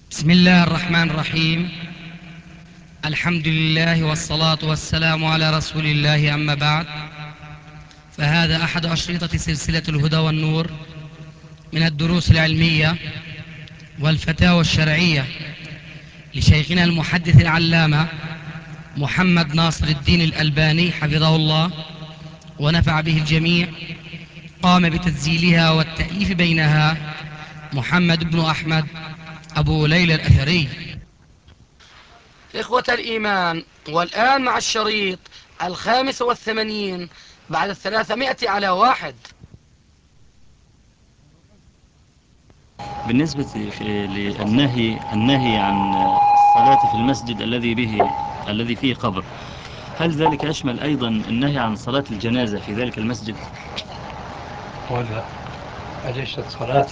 بسم الله الرحمن الرحيم. الحمد لله والصلاة والسلام على رسول الله، أما بعد، فهذا أحد أشرطة سلسلة الهدى والنور من الدروس العلمية والفتاوى الشرعية لشيخنا المحدث العلامة محمد ناصر الدين الألباني حفظه الله ونفع به الجميع. قام بتسجيلها والتأليف بينها محمد بن أحمد أبو ليلى الأثري. إخوة الإيمان، والآن مع الشريط 85 بعد 300 على 1. بالنسبة للنهي عن الصلاة في المسجد الذي فيه قبر، هل ذلك يشمل أيضا النهي عن صلاة الجنازة في ذلك المسجد؟ ولا أليست صلاة؟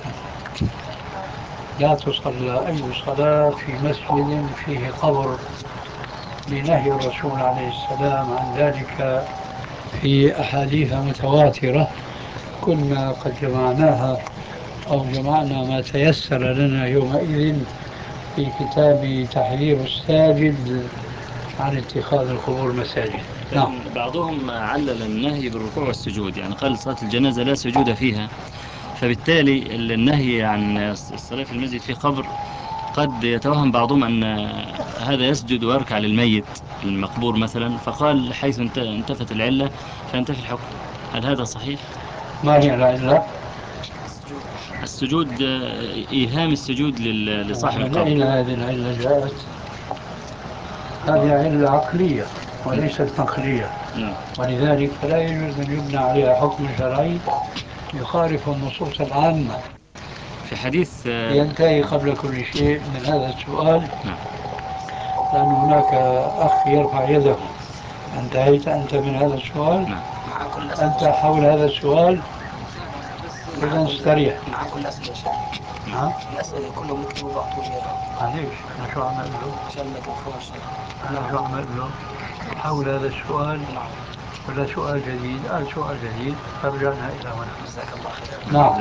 لا تصلى أي صلاة في مسجد فيه قبر لنهي الرسول عليه السلام عن ذلك في أحاديث متواترة كنا قد جمعناها أو جمعنا ما تيسر لنا يومئذ في كتاب تحذير الساجد عن اتخاذ القبور مساجد. نعم. بعضهم علل النهي بالركوع والسجود، يعني قال صلاة الجنازة لا سجود فيها، فبالتالي النهي عن الصلاة في المسجد في قبر قد يتوهم بعضهم أن هذا يسجد ويركع للميت المقبور مثلا، فقال حيث انتفت العلة فينتفي الحكم. هل هذا صحيح؟ ما هي العلة؟ السجود، إيهام السجود لصاحب من القبر. أين هذه العلة جاءت؟ هذه علة عقلية وليست نقلية، ولذلك فلا يجوز أن يبنى عليها حكم شرعي يخالف النصوص العامة. في حديث ينتهي قبل كل شيء من هذا السؤال، لأن هناك أخ يرفع يده. انتهيت أنت من هذا السؤال؟ أنت حول هذا السؤال إذا استريح. مع كل أسئلة شيء. الأسئلة كلهم يكتبوا بعض معليش، أنا شو أعمل له؟ عشان ما تنفعش. أنا شو أعمل له؟ حول هذا السؤال ولا سؤال جديد؟ سؤال جديد، فرجعنا إلى هنا. جزاك الله خير. نعم.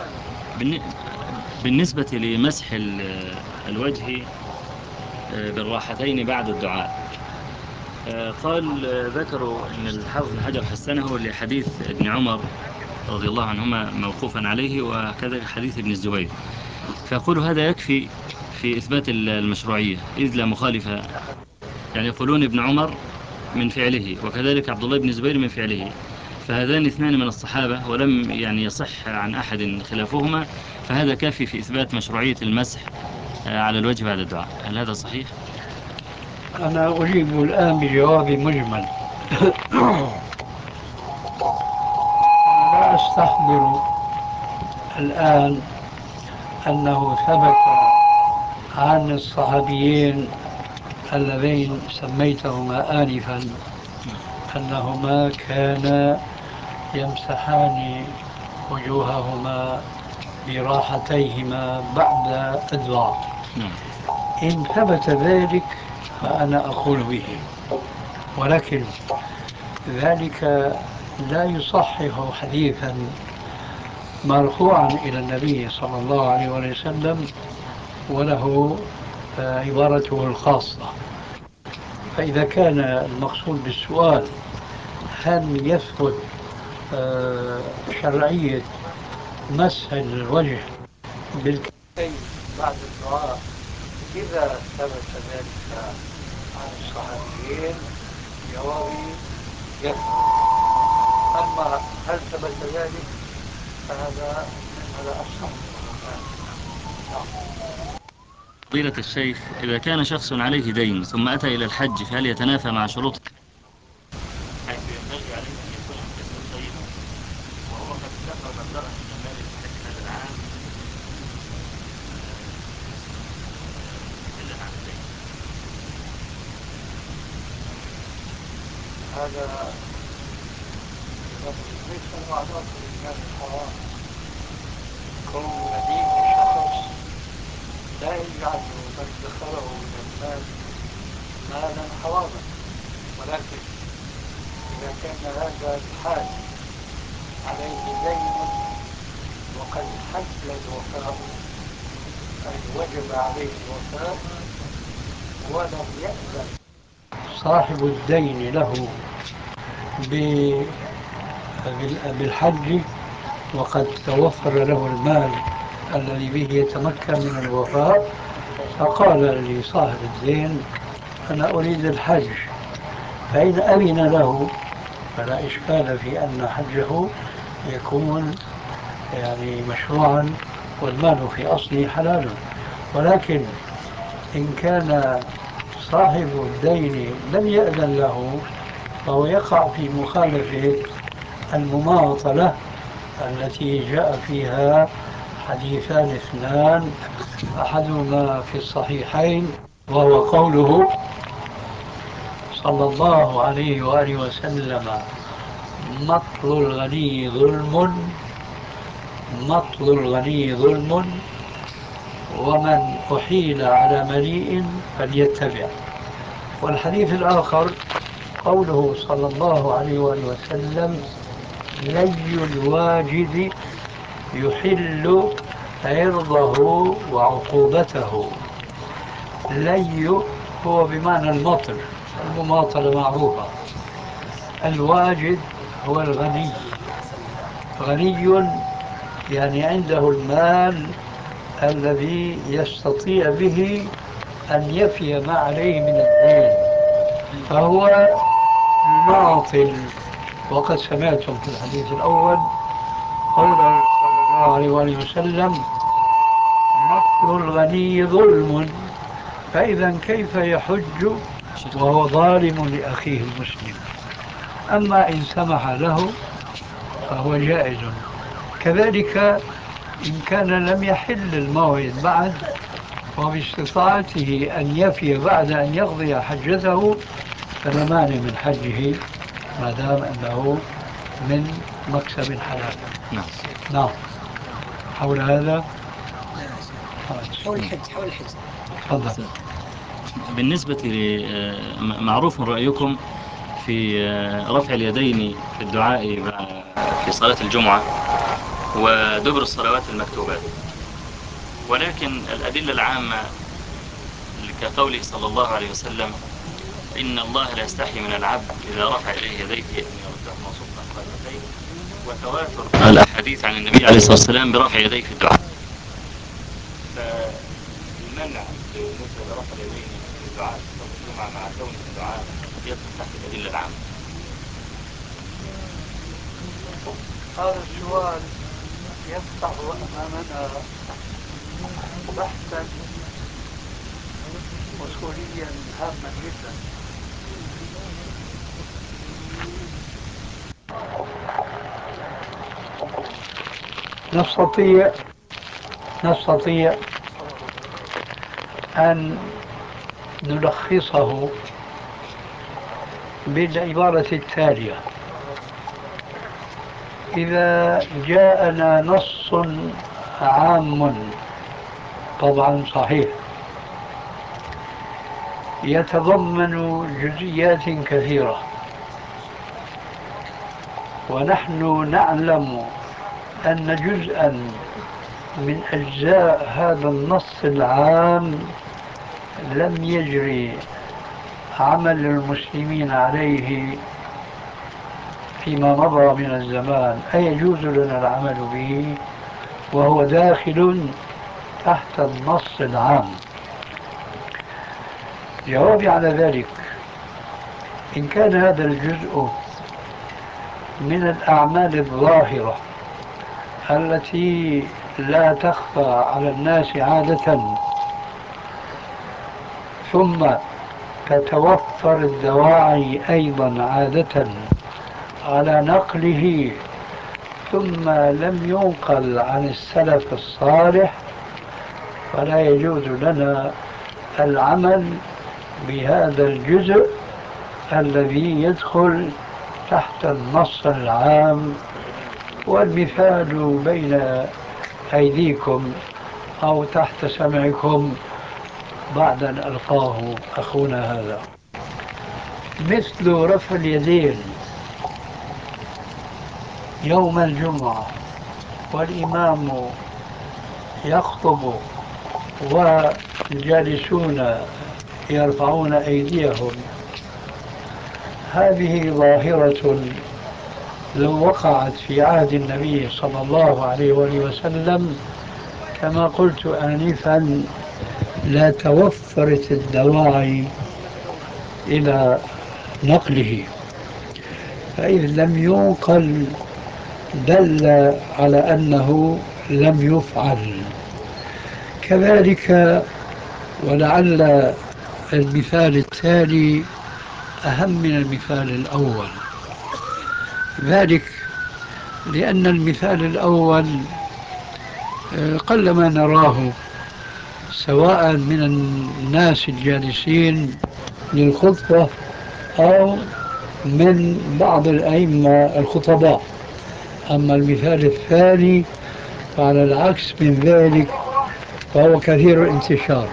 بالنسبة لمسح الوجه بالراحتين بعد الدعاء، ذكروا أن الحافظ بن حجر حسنه لحديث ابن عمر رضي الله عنهما موقوفا عليه، وكذلك حديث ابن الزبير، فيقول هذا يكفي في إثبات المشروعية إذ لا مخالف. يعني يقولون ابن عمر من فعله وكذلك عبد الله بن الزبير من فعله، فهذان اثنان من الصحابة ولم يعني يصح عن أحد خلافهما، فهذا كافي في إثبات مشروعية المسح على الوجه بعد الدعاء. هل هذا صحيح؟ أنا أجيب الآن بجواب مجمل. لا أستحضر الآن أنه ثبت عن الصحابيين اللذين سميتهما آنفا أنهما كانا يمسحان وجوههما براحتيهما بعد الدعاء. إن ثبت ذلك فأنا أقول به، ولكن ذلك لا يصحح حديثا مرفوعا إلى النبي صلى الله عليه وسلم وله عبارته الخاصة. فإذا كان المقصود بالسؤال هل يثبت شرعية مسح الوجه بالكفين بعد الدعاء إذا ثبت ذلك عن الصحابيين، جوابي يثبت. أما هل ثبت ذلك فهذا مما لا أستحضره الآن. فضيلة الشيخ، إذا كان شخص عليه دين ثم أتى إلى الحج، فهل يتنافى مع شروط حيث ينبغي عليه أن يكون مكسب طيبا، وهو قد ادخر مبلغا من المال للحج هذا العام إلا عن الدين؟ هذا ليس له علاقة بالمال الحرام. كون مدين الشخص لا يجعل ما ادخره من المال مالا حراما، ولكن إذا كان هذا الحاج عليه دين وقد حل الوفاء وجب عليه الوفاء ولم يأذن صاحب الدين له بالحج وقد توفر له المال الذي به يتمكن من الوفاء، فقال لصاحب الدين أنا أريد الحج، فإن أذن له فلا إشكال في أن حجه يكون يعني مشروعا والمال في أصله حلال. ولكن إن كان صاحب الدين لم يأذن له فهو يقع في مخالفة المماطلة التي جاء فيها حديثان اثنان، أحدهما في الصحيحين وهو قوله صلى الله عليه وآله وسلم مطل الغني ظلم، مطل الغني ظلم، ومن أحيل على مليء فليتبع. والحديث الآخر قوله صلى الله عليه وآله وسلم لي الواجد يحل عرضه وعقوبته. لي هو بمعنى المطل، المماطلة معروفة. الواجد هو الغني، غني يعني عنده المال الذي يستطيع به أن يفي ما عليه من الدين، فهو ماطل. وقد سمعتم في الحديث الأول قوله صلى الله عليه وآله وسلم مطل الغني ظلم، فإذا كيف يحج وهو ظالم لأخيه المسلم؟ أما إن سمح له فهو جائز. كذلك إن كان لم يحل الموعد بعد وباستطاعته أن يفي بعد أن يقضي حجته فلا مانع من حجه ما دام أنه من مكسب حلال. نعم. حول هذا حول الحج تفضل. بالنسبة معروف رأيكم في رفع اليدين في الدعاء في صلاة الجمعة ودبر الصلوات المكتوبات، ولكن الأدلة العامة كقوله صلى الله عليه وسلم إن الله لا يستحي من العبد إذا رفع إليه يديه أن يردهما صفا قائمتين، وتواتر الأحاديث عن النبي عليه الصلاة والسلام برفع يديه في الدعاء. فالمنع بالنسبة لرفع اليدين في الدعاء في صلاة الجمعة مع كون الدعاء يدخل تحت الأدلة العامة. هذا السؤال يفتح أمامنا بحثا أصوليا هاما جدا. نستطيع أن نلخصه بالعبارة التالية: إذا جاءنا نص عام طبعا صحيح يتضمن جزئيات كثيرة، ونحن نعلم أن جزءا من أجزاء هذا النص العام لم يجري عمل المسلمين عليه فيما مضى من الزمان، أيجوز لنا العمل به وهو داخل تحت النص العام؟ جوابي على ذلك: إن كان هذا الجزء من الأعمال الظاهرة التي لا تخفى على الناس عادة، ثم تتوفر الدواعي أيضا عادة على نقله، ثم لم ينقل عن السلف الصالح، فلا يجوز لنا العمل بهذا الجزء الذي يدخل تحت النص العام. والمثال بين أيديكم أو تحت سمعكم بعد أن ألقاه أخونا هذا، مثل رفع اليدين يوم الجمعة والإمام يخطب والجالسون يرفعون أيديهم، هذه ظاهرة لو وقعت في عهد النبي صلى الله عليه وآله وسلم كما قلت آنفا لا توفرت الدواعي إلى نقله، فإذ لم ينقل دل على أنه لم يفعل. كذلك ولعل المثال التالي أهم من المثال الأول، ذلك لأن المثال الأول قلما نراه سواء من الناس الجالسين للخطبة أو من بعض الأئمة الخطباء. أما المثال الثاني فعلى العكس من ذلك فهو كثير الانتشار.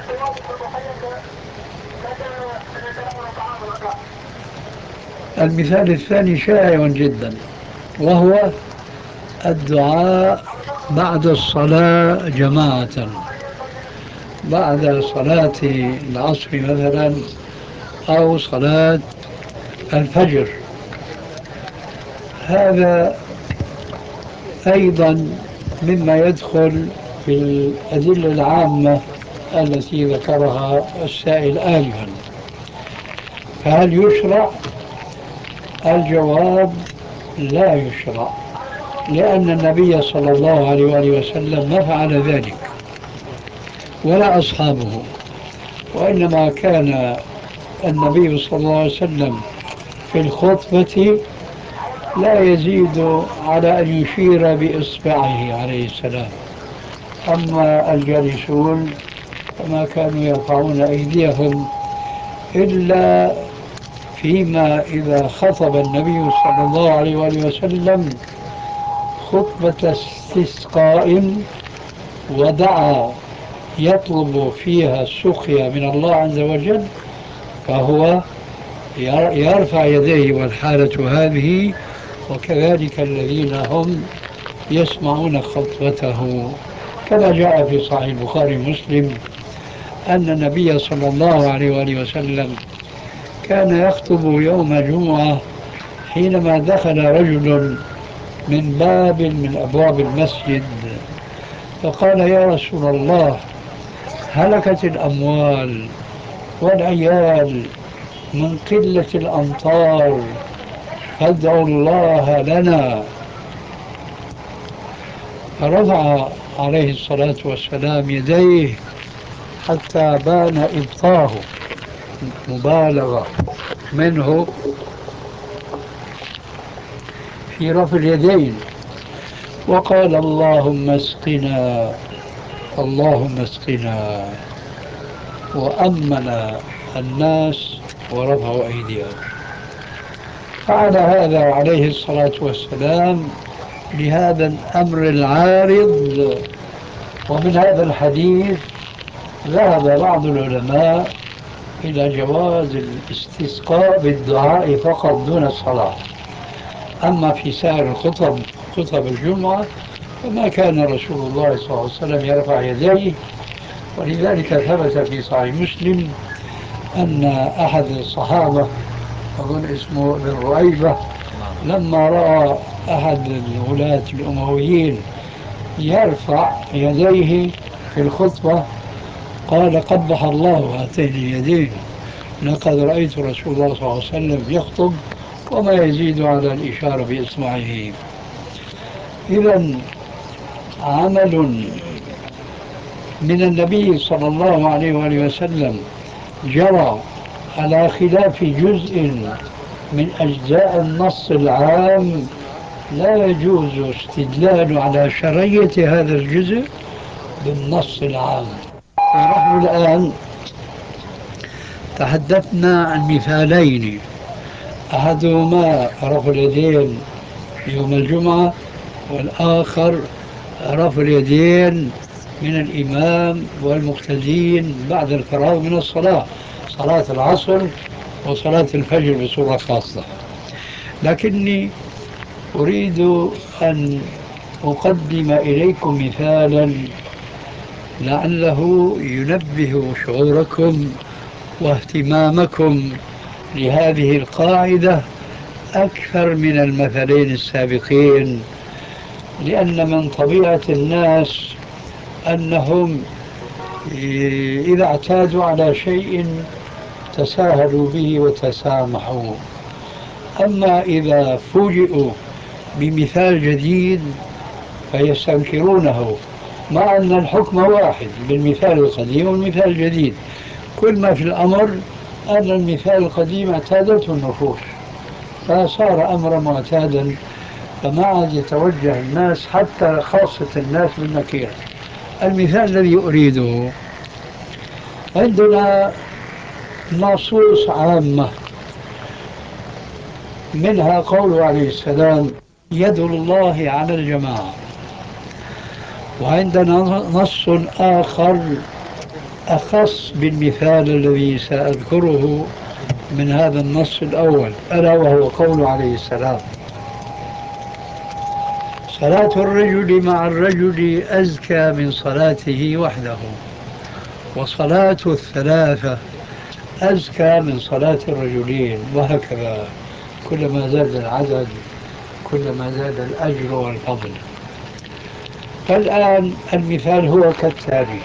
المثال الثاني شائع جدا، وهو الدعاء بعد الصلاة جماعة، بعد صلاة العصر مثلا أو صلاة الفجر. هذا أيضا مما يدخل في الأدلة العامة التي ذكرها السائل آنفا. فهل يشرع؟ الجواب لا يشرع، لأن النبي صلى الله عليه وآله وسلم ما فعل ذلك ولا أصحابه، وإنما كان النبي صلى الله عليه وسلم في الخطبة لا يزيد على أن يشير بإصبعه عليه السلام. أما الجالسون فما كانوا يرفعون أيديهم إلا فيما إذا خطب النبي صلى الله عليه وآله وسلم خطبة استسقاء ودعا يطلب فيها السقيا من الله عز وجل، فهو يرفع يديه، والحالة هذه. وكذلك الذين هم يسمعون خطبته، كما جاء في صحيح البخاري ومسلم أن النبي صلى الله عليه وآله وسلم كان يخطب يوم الجمعة حينما دخل رجل من باب من أبواب المسجد فقال: يا رسول الله، هلكت الأموال والعيال من قلة الأمطار، فادعوا الله لنا. فرفع عليه الصلاة والسلام يديه حتى بان إبطاه، مبالغة منه في رفع اليدين، وقال: اللهم اسقنا، اللهم اسقنا، وأمن الناس ورفعوا أيديهم. فعل هذا عليه الصلاة والسلام لهذا الأمر العارض. ومن هذا الحديث ذهب بعض العلماء إلى جواز الاستسقاء بالدعاء فقط دون الصلاة. أما في سائر الخطب، خطب الجمعة، فما كان رسول الله صلى الله عليه وسلم يرفع يديه. ولذلك ثبت في صحيح مسلم أن أحد الصحابة أظن اسمه ابن رؤيبة لما رأى أحد الولاة الأمويين يرفع يديه في الخطبة قال: قبح الله هاتين اليدين، لقد رأيت رسول الله صلى الله عليه وسلم يخطب وما يزيد على الإشارة بإصبعه. إذن عمل من النبي صلى الله عليه وآله وسلم جرى على خلاف جزء من أجزاء النص العام لا يجوز استدلال على شرعية هذا الجزء بالنص العام. ونحن الآن تحدثنا عن مثالين، أحدهما رفع اليدين يوم الجمعة، والآخر رفع اليدين من الإمام والمقتدين بعد الفراغ من الصلاة، صلاة العصر وصلاة الفجر بصورة خاصة. لكني أريد أن أقدم إليكم مثالا لعله ينبه شعوركم واهتمامكم لهذه القاعدة أكثر من المثلين السابقين، لأن من طبيعة الناس أنهم إذا اعتادوا على شيء تساهلوا به وتسامحوا، أما إذا فوجئوا بمثال جديد فيستنكرونه، مع أن الحكم واحد بالمثال القديم والمثال الجديد. كل ما في الأمر أن المثال القديم اعتادته النفوس فصار أمرا معتادا، فما عاد يتوجه الناس حتى خاصة الناس بالنكير. المثال الذي أريده، عندنا نصوص عامة منها قوله عليه السلام يد الله على الجماعة، وعندنا نص آخر أخص بالمثال الذي سأذكره من هذا النص الأول، ألا وهو قوله عليه السلام صلاة الرجل مع الرجل أزكى من صلاته وحده، وصلاة الثلاثة أزكى من صلاة الرجلين، وهكذا كلما زاد العدد كلما زاد الأجر والفضل. فالآن المثال هو كالتالي: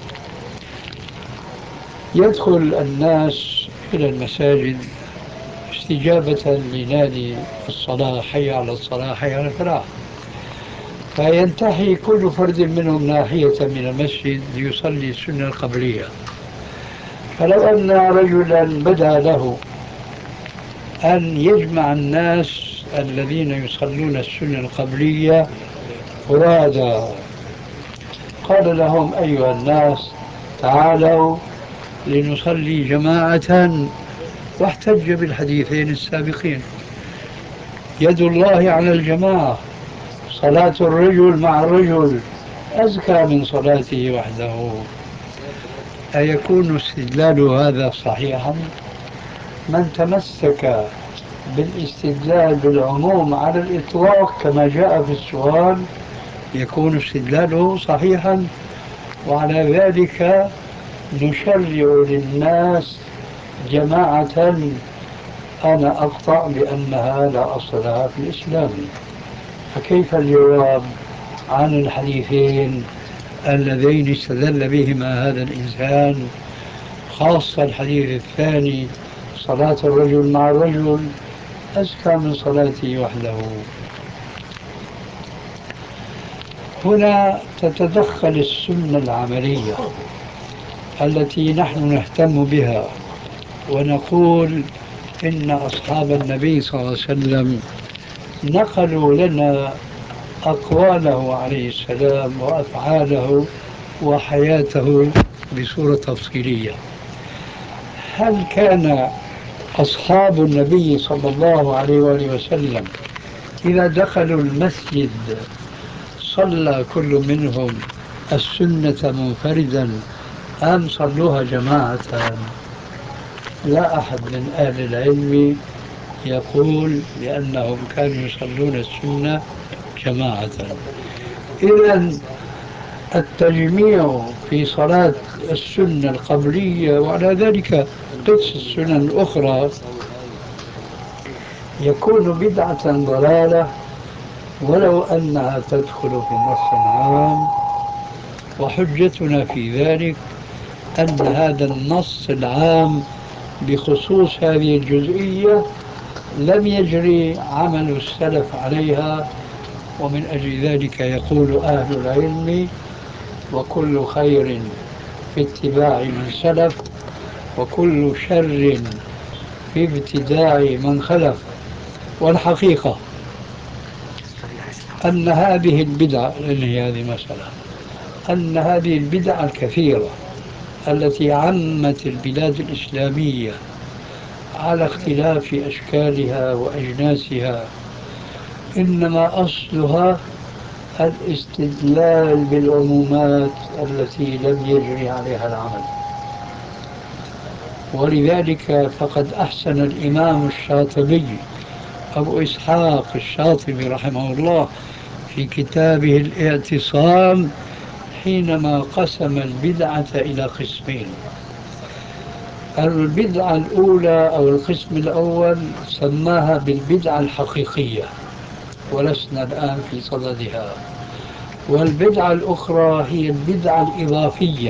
يدخل الناس إلى المساجد استجابة لنادي الصلاة، حي على الصلاة حي على الفلاح، فينتهي كل فرد منهم ناحية من المسجد ليصلي السنة القبلية. فلو أن رجلا بدا له أن يجمع الناس الذين يصلون السنة القبلية فرادى، قال لهم أيها الناس تعالوا لنصلي جماعة، واحتج بالحديثين السابقين: يد الله على الجماعة، صلاة الرجل مع الرجل أزكى من صلاته وحده. أيكون استدلال هذا صحيحا؟ من تمسك بالاستدلال بالعموم على الإطلاق كما جاء في السؤال يكون استدلاله صحيحا، وعلى ذلك نشرع للناس جماعة أنا أقطع بأنها لا أصل لها في الإسلام. فكيف الجواب عن الحديثين اللذين استدل بهما هذا الإنسان، خاصة الحديث الثاني صلاة الرجل مع الرجل أزكى من صلاته وحده؟ هنا تتدخل السنة العملية التي نحن نهتم بها، ونقول إن أصحاب النبي صلى الله عليه وسلم نقلوا لنا أقواله عليه السلام وأفعاله وحياته بصورة تفصيلية. هل كان أصحاب النبي صلى الله عليه وآله وسلم إذا دخلوا المسجد صلى كل منهم السنة منفردا أم صلوها جماعة؟ لا أحد من أهل العلم يقول بأنهم كانوا يصلون السنة جماعة. إذن التجميع في صلاة السنة القبلية وعلى ذلك قدس السنن الأخرى يكون بدعة ضلالة ولو أنها تدخل في النص العام. وحجتنا في ذلك أن هذا النص العام بخصوص هذه الجزئية لم يجري عمل السلف عليها، ومن أجل ذلك يقول أهل العلم وكل خير في اتباع من سلف وكل شر في ابتداع من خلف. والحقيقة أن هذه البدع، هذه مسألة، أن هذه البدع الكثيرة التي عمت البلاد الإسلامية على اختلاف أشكالها وأجناسها إنما أصلها الاستدلال بالعمومات التي لم يجري عليها العمل. ولذلك فقد أحسن الإمام الشاطبي أبو إسحاق الشاطبي رحمه الله في كتابه الاعتصام حينما قسم البدعة إلى قسمين. البدعة الأولى أو القسم الأول سماها بالبدعة الحقيقية، ولسنا الآن في صددها. والبدعة الأخرى هي البدعة الإضافية،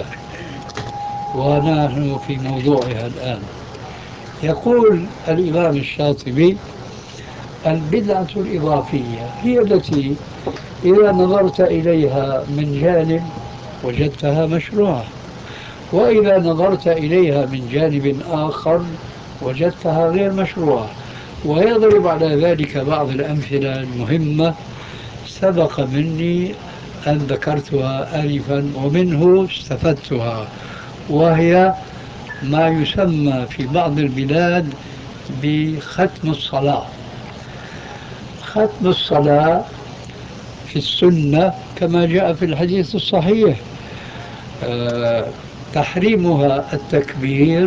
ونحن في موضوعها الآن. يقول الإمام الشاطبي: البدعة الإضافية هي التي إذا نظرت إليها من جانب وجدتها مشروعة، وإذا نظرت إليها من جانب آخر وجدتها غير مشروعة. ويضرب على ذلك بعض الأمثلة المهمة سبق مني أن ذكرتها آنفا ومنه استفدتها، وهي ما يسمى في بعض البلاد بختم الصلاة. ختم الصلاة في السنة كما جاء في الحديث الصحيح تحريمها التكبير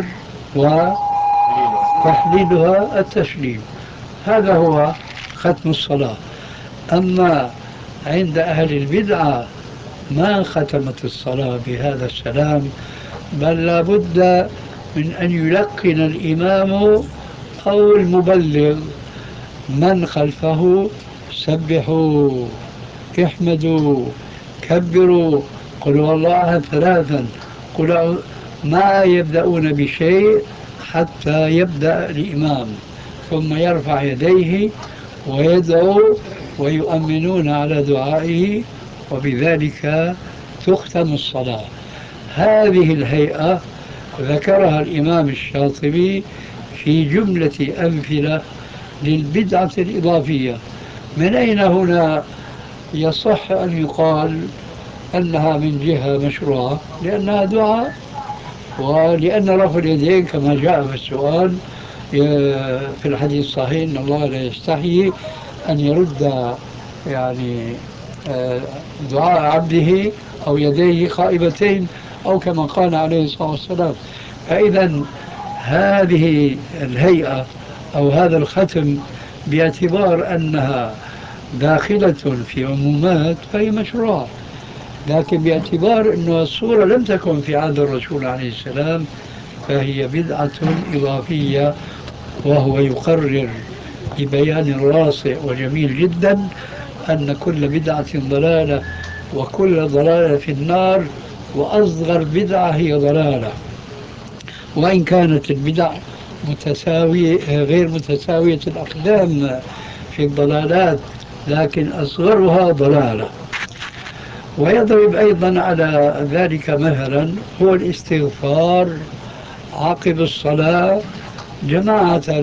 وتحليلها التسليم، هذا هو ختم الصلاة. أما عند أهل البدعة ما ختمت الصلاة بهذا السلام، بل لا بد من أن يلقن الإمام أو المبلغ من خلفه: سبحوا، احمدوا، كبروا، قلوا الله ثلاثا، ما يبدأون بشيء حتى يبدأ الإمام، ثم يرفع يديه ويدعو ويؤمنون على دعائه، وبذلك تختم الصلاة. هذه الهيئة ذكرها الإمام الشاطبي في جملة أمثلة للبدعة الإضافية. من أين هنا يصح أن يقال أنها من جهة مشروعة؟ لأنها دعاء، ولأن رفع اليدين كما جاء في السؤال في الحديث الصحيح: إن الله لا يستحيي أن يرد يعني دعاء عبده أو يديه خائبتين، أو كما قال عليه الصلاة والسلام. فإذا هذه الهيئة أو هذا الختم باعتبار أنها داخلة في عمومات فهي مشروع، لكن باعتبار أن الصورة لم تكن في عهد الرسول عليه السلام فهي بدعة إضافية. وهو يقرر ببيان راسع وجميل جدا أن كل بدعة ضلالة وكل ضلالة في النار، وأصغر بدعة هي ضلالة، وإن كانت البدع غير متساوية الأقدام في الضلالات، لكن أصغرها ضلالة. ويضرب أيضا على ذلك مثلا هو الاستغفار عقب الصلاة جماعة،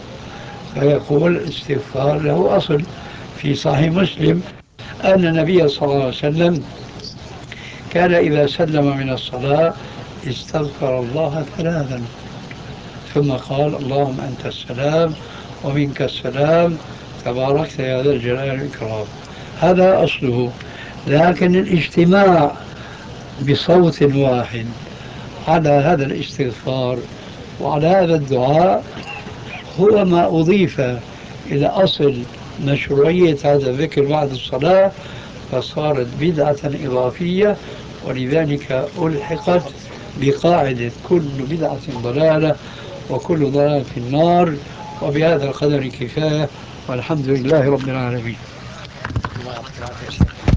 فيقول الاستغفار له أصل في صحيح مسلم أن النبي صلى الله عليه وسلم كان إذا سلم من الصلاة استغفر الله ثلاثا، ثم قال: اللهم أنت السلام ومنك السلام تباركت يا ذا الجلال والإكرام. هذا أصله. لكن الاجتماع بصوت واحد على هذا الاستغفار وعلى هذا الدعاء هو ما أضيف إلى أصل مشروعية هذا الذكر بعد الصلاة، فصارت بدعة إضافية، ولذلك ألحقت بقاعدة كل بدعة ضلالة وكل ضلالة في النار. وبهذا القدر كفاية، والحمد لله رب العالمين. الله يعطيك العافية.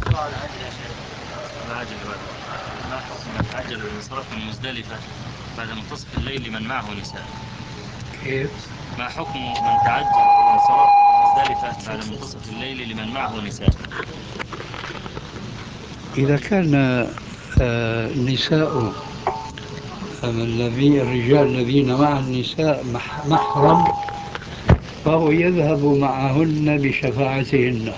ما حكم من تعجل بالانصراف من مزدلفة بعد منتصف الليل لمن معه نساء؟ كيف؟ ما حكم من تعجل بالانصراف من مزدلفة بعد منتصف الليل لمن معه نساء؟ إذا كان النساء الرجال الذين مع النساء محرم، فهو يذهب معهن بشفاعتهن.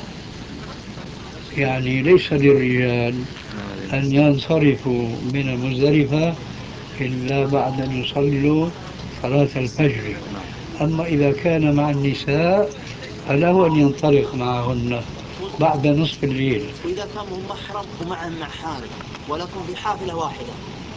يعني ليس للرجال أن ينصرفوا من المزدلفة إلا بعد أن يصلوا صلاة الفجر. أما إذا كان مع النساء فله أن ينطلق معهن بعد نصف الليل. وإذا كانوا محرم ومعهم حامل ولكم في حافلة واحدة،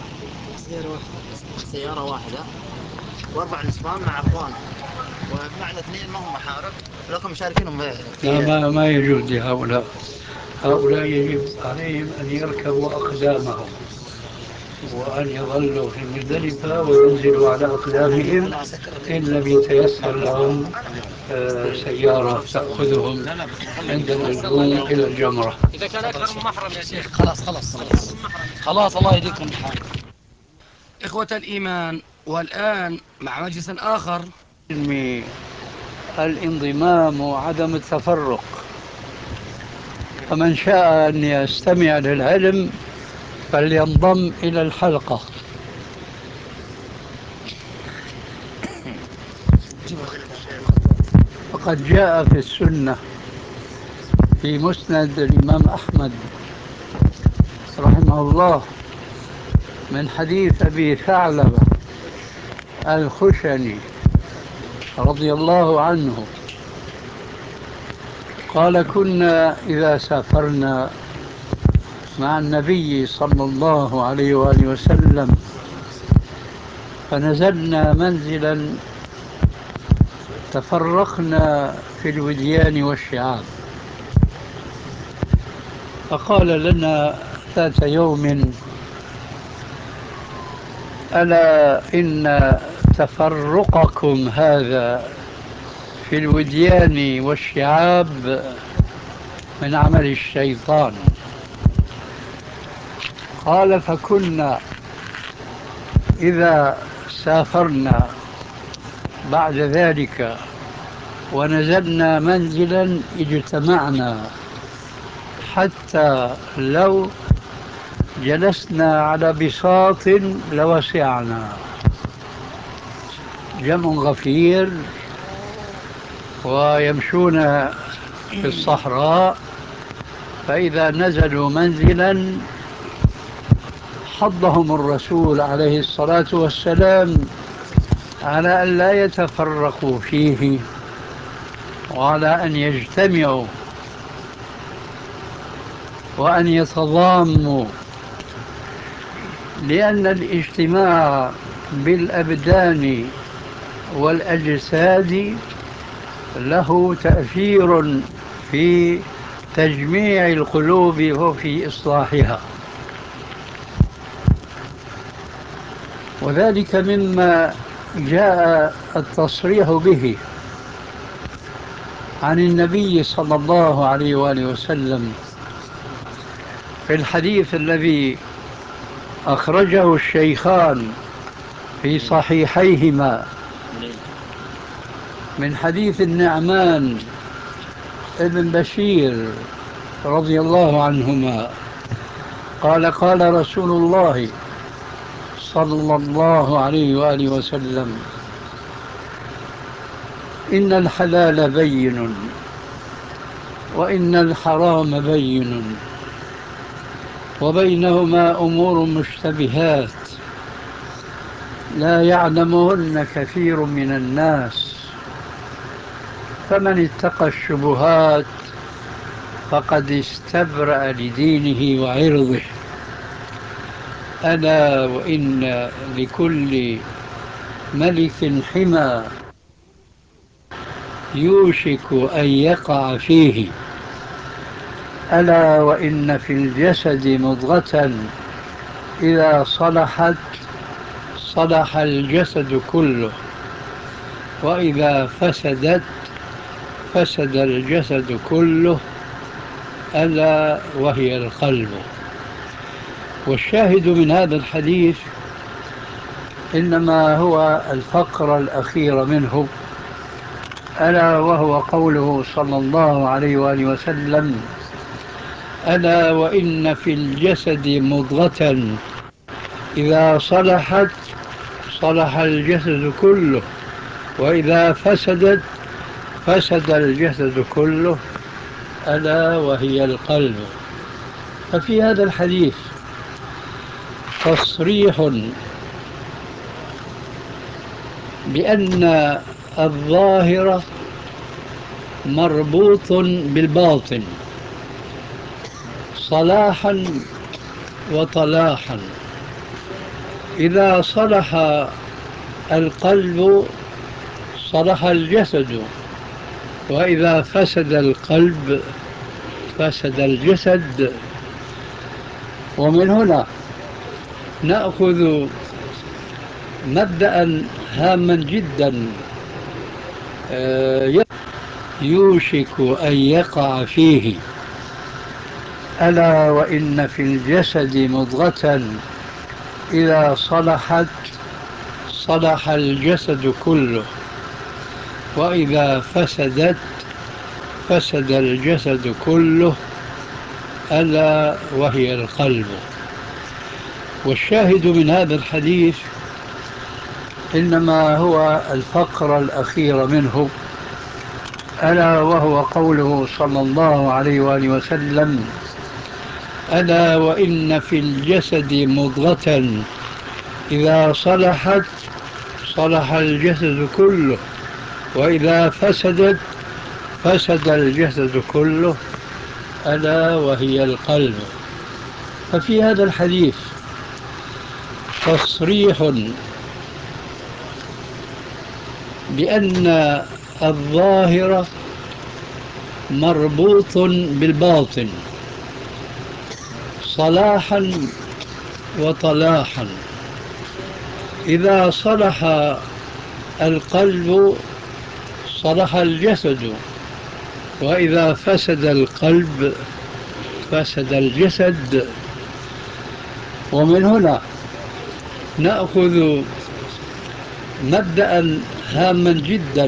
سيارة واحدة وأربع نسوان مع أخوانهم، ومعنا اثنين ما هم محارم ولكم مشاركينهم لا، ما يجوز لهؤلاء. هؤلاء يجب عليهم أن يركبوا أقدامهم وأن يظلوا في مزدلفة وينزلوا على أقدامهم إن لم يتيسر لهم سيارة تأخذهم عند اللزوم إلى الجمرة. إذا كان أكثر من محرم يا شيخ خلاص الله يهديكم الحال. إخوة الإيمان، والآن مع مجلس آخر الانضمام وعدم التفرق، فمن شاء أن يستمع للعلم فلينضم إلى الحلقة. وقد جاء في السنة في مسند الإمام أحمد رحمه الله من حديث أبي ثعلبة الخشني رضي الله عنه قال: كنا إذا سافرنا مع النبي صلى الله عليه وآله وسلم فنزلنا منزلا تفرقنا في الوديان والشعاب، فقال لنا ذات يوم: ألا إن تفرقكم هذا في الوديان والشعاب من عمل الشيطان. قال: فكنا إذا سافرنا بعد ذلك ونزلنا منزلا اجتمعنا، حتى لو جلسنا على بساط لوسعنا. جمع غفير ويمشون في الصحراء، فإذا نزلوا منزلا حضهم الرسول عليه الصلاة والسلام على أن لا يتفرقوا فيه وعلى أن يجتمعوا وأن يتضاموا، لأن الاجتماع بالأبدان والأجساد له تأثير في تجميع القلوب وفي إصلاحها، وذلك مما جاء التصريح به عن النبي صلى الله عليه وآله وسلم في الحديث الذي أخرجه الشيخان في صحيحيهما من حديث النعمان ابن بشير رضي الله عنهما قال: قال رسول الله صلى الله عليه وآله وسلم: إن الحلال بين وإن الحرام بين وبينهما أمور مشتبهات لا يعلمهن كثير من الناس، فمن اتقى الشبهات فقد استبرأ لدينه وعرضه. ألا وإن لكل ملك حمى يوشك أن يقع فيه. ألا وإن في الجسد مضغة إذا صلحت صلح الجسد كله، وإذا فسدت فسد الجسد كله، ألا وهي القلب. والشاهد من هذا الحديث إنما هو الفقرة الأخيرة منه، ألا وهو قوله صلى الله عليه وآله وسلم: ألا وإن في الجسد مضغة إذا صلحت صلح الجسد كله، وإذا فسدت فسد الجسد كله، ألا وهي القلب. ففي هذا الحديث تصريح بأن الظاهر مربوط بالباطن صلاحا وطلاحا. إذا صلح القلب صلح الجسد، وإذا فسد القلب فسد الجسد. ومن هنا نأخذ مبدأ هاما جدا يوشك أن يقع فيه: ألا وإن في الجسد مضغة إذا صلحت صلح الجسد كله، وإذا فسدت فسد الجسد كله، ألا وهي القلب. والشاهد من هذا الحديث إنما هو الفقرة الأخيرة منه، ألا وهو قوله صلى الله عليه وآله وسلم: ألا وإن في الجسد مضغة إذا صلحت صلح الجسد كله، وإذا فسدت فسد الجسد كله، ألا وهي القلب. ففي هذا الحديث تصريح بأن الظاهر مربوط بالباطن صلاحا وطلاحا. إذا صلح القلب صلح الجسد، وإذا فسد القلب فسد الجسد. ومن هنا نأخذ مبدأ هاما جدا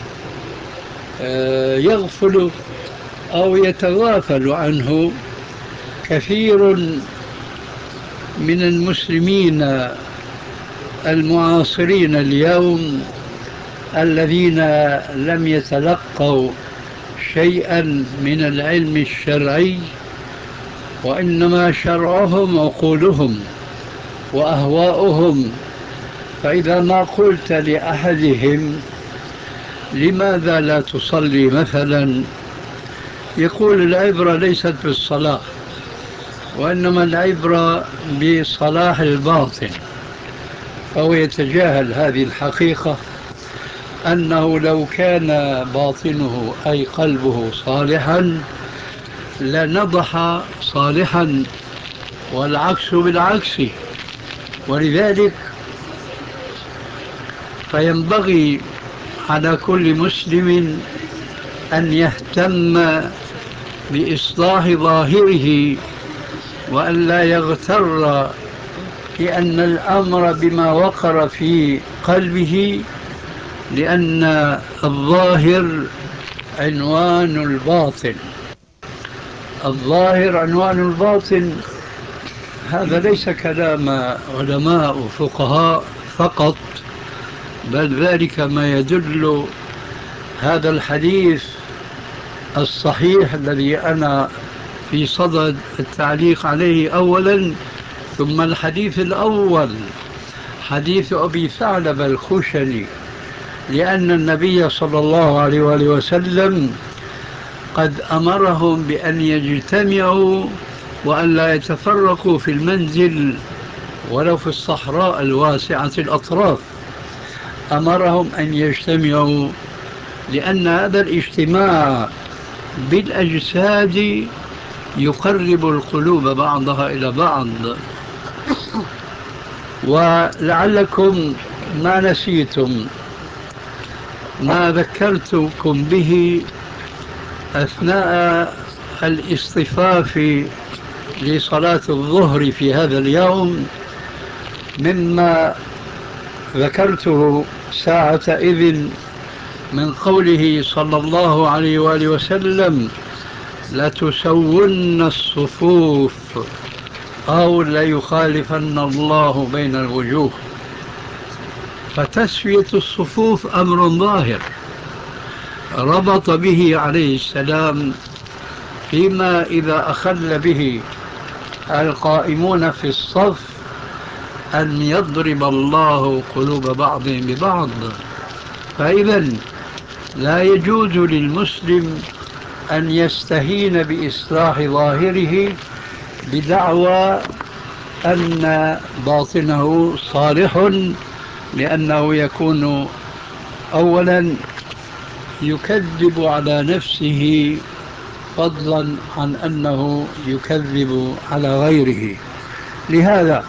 يغفل أو يتغافل عنه كثير من المسلمين المعاصرين اليوم، الذين لم يتلقوا شيئا من العلم الشرعي، وإنما شرعهم عقولهم وأهواؤهم. فإذا ما قلت لأحدهم لماذا لا تصلي مثلا، يقول العبرة ليست بالصلاة، وإنما العبرة بصلاح الباطن. فهو يتجاهل هذه الحقيقة، أنه لو كان باطنه أي قلبه صالحا لنضح صالحا، والعكس بالعكس. ولذلك فينبغي على كل مسلم أن يهتم بإصلاح ظاهره، وأن لا يغتر لأن الأمر بما وقر في قلبه، لأن الظاهر عنوان الباطن. الظاهر عنوان الباطن. هذا ليس كلام علماء وفقهاء فقط، بل ذلك ما يدل هذا الحديث الصحيح الذي أنا في صدد التعليق عليه أولا، ثم الحديث الأول حديث أبي ثعلب الخشني، لأن النبي صلى الله عليه وآله وسلم قد أمرهم بأن يجتمعوا وأن لا يتفرقوا في المنزل ولو في الصحراء الواسعة الأطراف. أمرهم أن يجتمعوا لأن هذا الاجتماع بالأجساد يقرب القلوب بعضها إلى بعض. ولعلكم ما نسيتم ما ذكرتكم به أثناء الاصطفاف لصلاة الظهر في هذا اليوم، مما ذكرته ساعة إذن من قوله صلى الله عليه وآله وسلم: لتسون الصفوف أو ليخالفن الله بين الوجوه. فتسوية الصفوف أمر ظاهر ربط به عليه السلام فيما إذا أخل به القائمون في الصف أن يضرب الله قلوب بعضهم ببعض. فإذا لا يجوز للمسلم أن يستهين بإصلاح ظاهره بدعوى أن باطنه صالح، لأنه يكون أولا يكذب على نفسه فضلا عن أنه يكذب على غيره. لهذا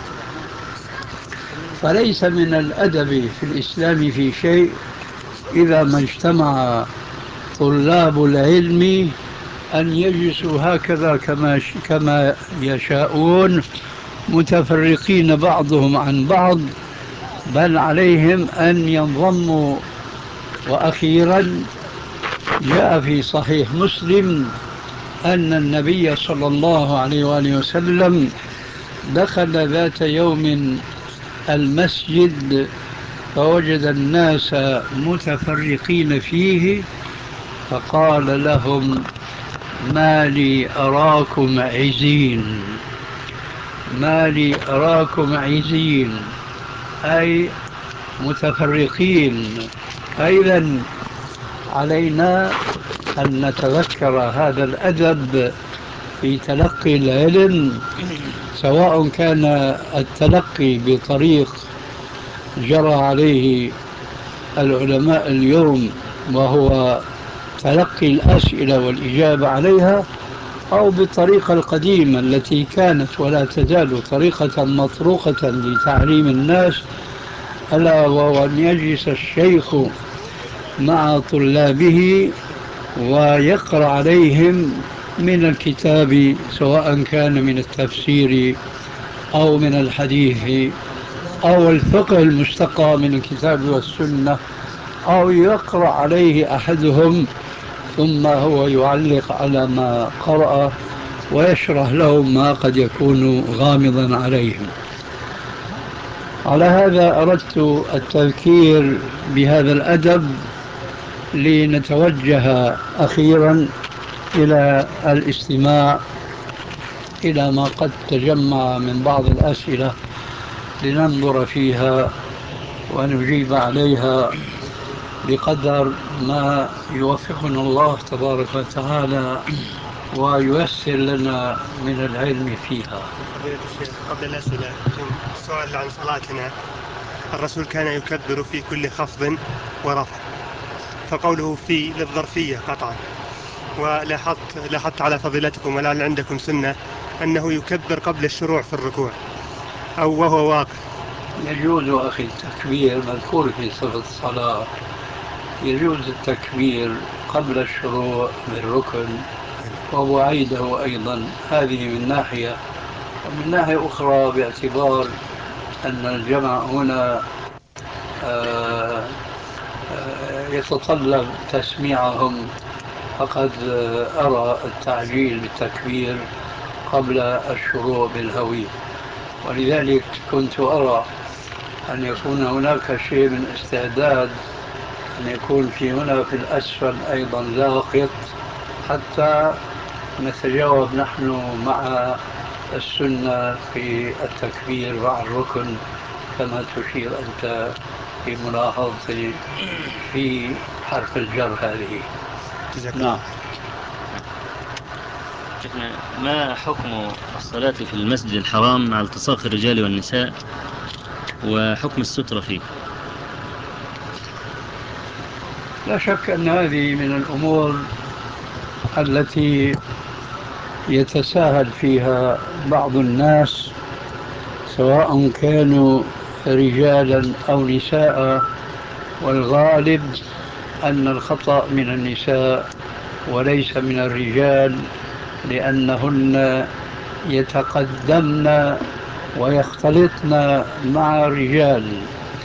فليس من الأدب في الإسلام في شيء إذا ما اجتمع طلاب العلم أن يجلسوا هكذا كما يشاءون متفرقين بعضهم عن بعض، بل عليهم أن ينضموا. وأخيرا جاء في صحيح مسلم أن النبي صلى الله عليه وآله وسلم دخل ذات يوم المسجد فوجد الناس متفرقين فيه، فقال لهم: ما لي أراكم عزين، ما لي أراكم عزين، أي متفرقين. أيضا علينا أن نتذكر هذا الأدب في تلقي العلم، سواء كان التلقي بطريق جرى عليه العلماء اليوم وهو تلقي الأسئلة والإجابة عليها، أو بالطريقة القديمة التي كانت ولا تزال طريقة مطروقة لتعليم الناس، ألا وهو أن يجلس الشيخ مع طلابه ويقرأ عليهم من الكتاب، سواء كان من التفسير أو من الحديث أو الفقه المستقى من الكتاب والسنة، أو يقرأ عليه أحدهم ثم هو يعلق على ما قرأ ويشرح لهم ما قد يكون غامضا عليهم. على هذا أردت التذكير بهذا الأدب لنتوجه أخيرا إلى الاستماع إلى ما قد تجمع من بعض الأسئلة لننظر فيها ونجيب عليها بقدر ما يوفقنا الله تبارك وتعالى وييسر لنا من العلم فيها. فضيلة الشيخ، قبل الأسئلة سؤال عن صلاتنا. الرسول كان يكبر في كل خفض ورفع، فقوله في للظرفية قطعا، ولاحظت على فضيلتكم ولعل عندكم سنة أنه يكبر قبل الشروع في الركوع أو وهو واقف. يجوز أخي التكبير مذكور في صفة الصلاة، يجوز التكبير قبل الشروع بالركن وبعيده أيضا، هذه من ناحية. ومن ناحية أخرى باعتبار أن الجمع هنا يتطلب تسميعهم، فقد أرى التعجيل بالتكبير قبل الشروع بالهوي، ولذلك كنت أرى أن يكون هناك شيء من استعداد، أن يكون في هنا في الأسفل أيضا لاقط، حتى نتجاوب نحن مع السنة في التكبير مع الركن كما تشير أنت في ملاحظتي في حرف الجر هذه. نعم. شيخنا، ما حكم الصلاة في المسجد الحرام مع التصاق الرجال والنساء وحكم السترة فيه؟ لا شك أن هذه من الأمور التي يتساهل فيها بعض الناس، سواء كانوا رجالا أو نساء، والغالب أن الخطأ من النساء وليس من الرجال، لأنهن يتقدمن ويختلطن مع الرجال.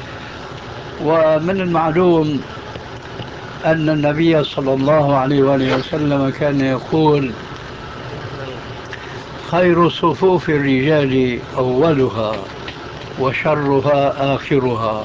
ومن المعلوم أن النبي صلى الله عليه وآله وسلم كان يقول: خير صفوف الرجال أولها وشرها آخرها،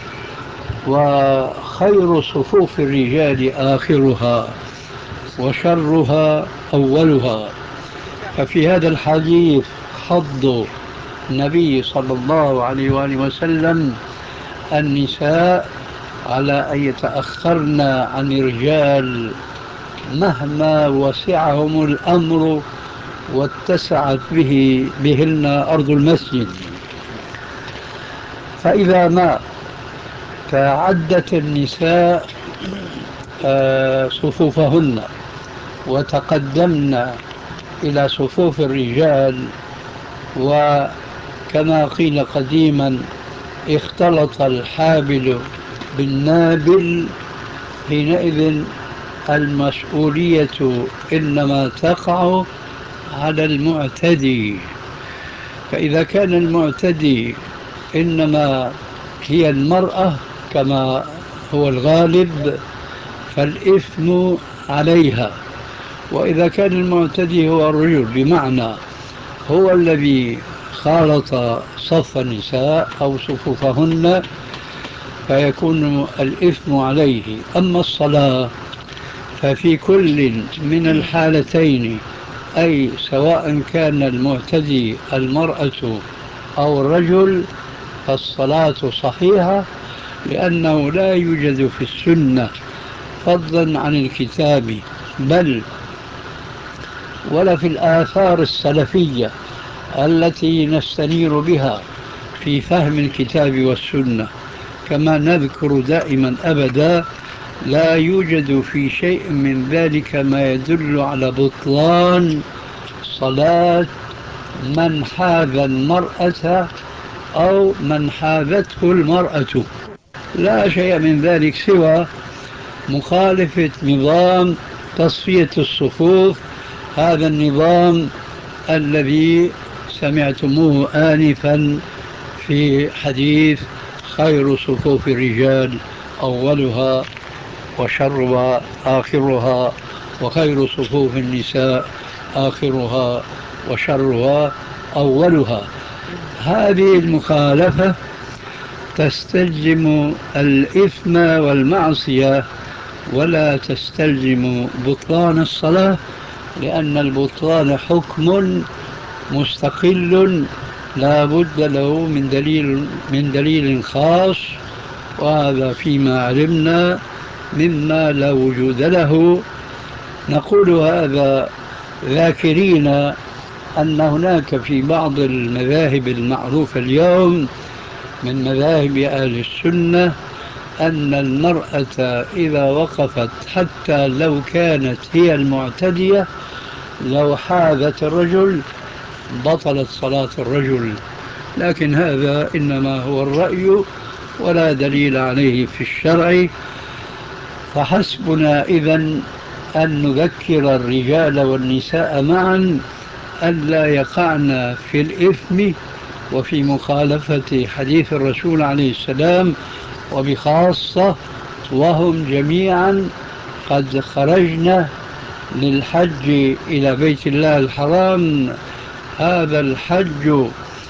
وخير صفوف الرجال آخرها وشرها أولها. ففي هذا الحديث حض النبي صلى الله عليه وآله وسلم النساء على أن يتأخرن عن الرجال مهما وسعهم الأمر واتسعت بهن أرض المسجد. فإذا ما تعدت النساء صفوفهن وتقدمنا إلى صفوف الرجال، وكما قيل قديما اختلط الحابل بالنابل، حينئذ المسؤولية إنما تقع على المعتدي. فإذا كان المعتدي إنما هي المرأة كما هو الغالب فالإثم عليها، وإذا كان المعتدي هو الرجل بمعنى هو الذي خالط صف النساء أو صفوفهن فيكون الإثم عليه. أما الصلاة ففي كل من الحالتين، أي سواء كان المعتدي المرأة أو الرجل، فالصلاة صحيحة، لأنه لا يوجد في السنة فضلا عن الكتاب بل ولا في الآثار السلفية التي نستنير بها في فهم الكتاب والسنة، كما نذكر دائما أبدا لا يوجد في شيء من ذلك ما يدل على بطلان صلاة من حاذ المرأة أو من حاذته المرأة، لا شيء من ذلك سوى مخالفة نظام تصفية الصفوف، هذا النظام الذي سمعتموه آنفا في حديث خير صفوف الرجال أولها وشرها آخرها، وخير صفوف النساء آخرها وشرها أولها. هذه المخالفة تستلزم الإثم والمعصية ولا تستلزم بطلان الصلاة، لأن البطلان حكم مستقل لا بد له من دليل خاص، وهذا فيما علمنا مما لا وجود له. نقول هذا ذاكرين أن هناك في بعض المذاهب المعروفة اليوم من مذاهب أهل السنة أن المرأة إذا وقفت حتى لو كانت هي المعتدية لو حاذت الرجل بطلت صلاة الرجل، لكن هذا إنما هو الرأي ولا دليل عليه في الشرع. فحسبنا إذن أن نذكر الرجال والنساء معا ألا يقعن في الإثم وفي مخالفة حديث الرسول عليه السلام، وبخاصة وهم جميعا قد خرجنا للحج إلى بيت الله الحرام، هذا الحج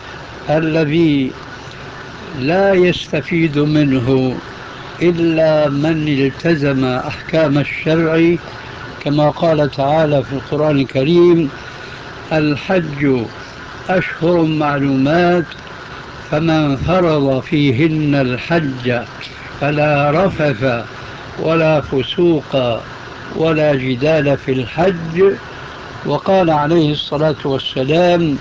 الذي لا يستفيد منه إلا من التزم أحكام الشرع، كما قال تعالى في القرآن الكريم: الحج أشهر معلومات فمن فرض فيهن الحج فلا رفث ولا فسوق ولا جدال في الحج. وقال عليه الصلاة والسلام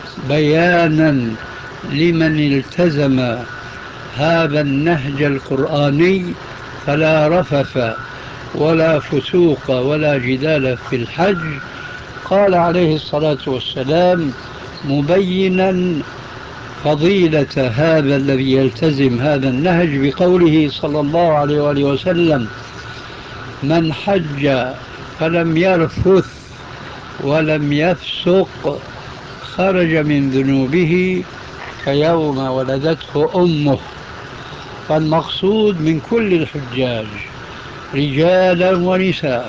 بيانا لمن التزم هذا النهج القرآني: فلا رفث ولا فسوق ولا جدال في الحج. قال عليه الصلاة والسلام مبينا فضيلة هذا الذي يلتزم هذا النهج بقوله صلى الله عليه وآله وسلم: من حج فلم يرفث ولم يفسق خرج من ذنوبه كيوم ولدته أمه. فالمقصود من كل الحجاج رجالا ونساء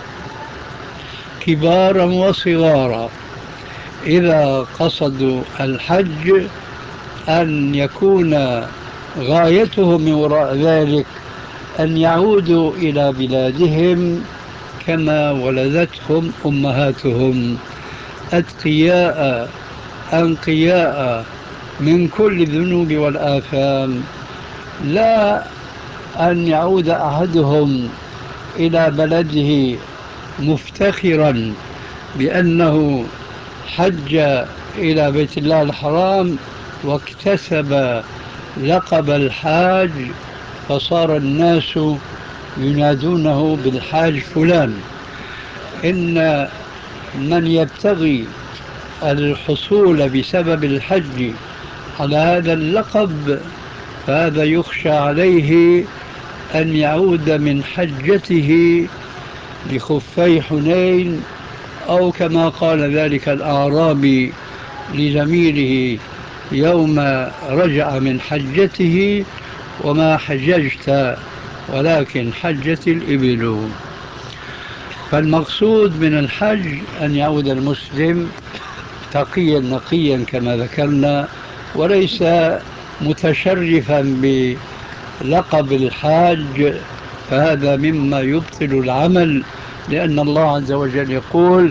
كبارا وصغارا إذا قصدوا الحج أن يكون غايتهم من وراء ذلك أن يعودوا إلى بلادهم كما ولدتهم أمهاتهم، أتقياء أنقياء من كل الذنوب والآثام، لا أن يعود أحدهم إلى بلده مفتخرا بأنه حج إلى بيت الله الحرام واكتسب لقب الحاج فصار الناس ينادونه بالحاج فلان. إن من يبتغي الحصول بسبب الحج على هذا اللقب فهذا يخشى عليه أن يعود من حجته لخفي حنين، أو كما قال ذلك الأعرابي لزميله يوم رجع من حجته: وما حججت ولكن حجت الإبل. فالمقصود من الحج أن يعود المسلم تقيا نقيا كما ذكرنا، وليس متشرفا بلقب الحاج، فهذا مما يبطل العمل، لأن الله عز وجل يقول: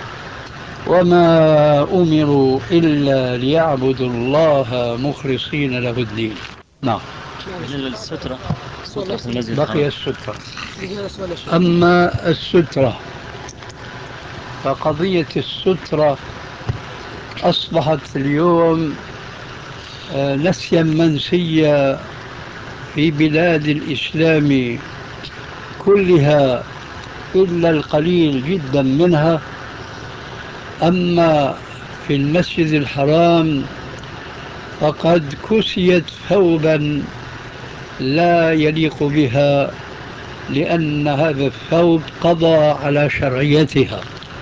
وما أمروا إلا ليعبدوا الله مخلصين له الدين. نعم. بالنسبة للسترة، سترة المسجد بقي السترة. أما السترة فقضية السترة أصبحت اليوم نسيا منسيا في بلاد الإسلام كلها إلا القليل جدا منها. أما في المسجد الحرام فقد كسيت ثوبا لا يليق بها، لأن هذا الثوب قضى على شرعيتها.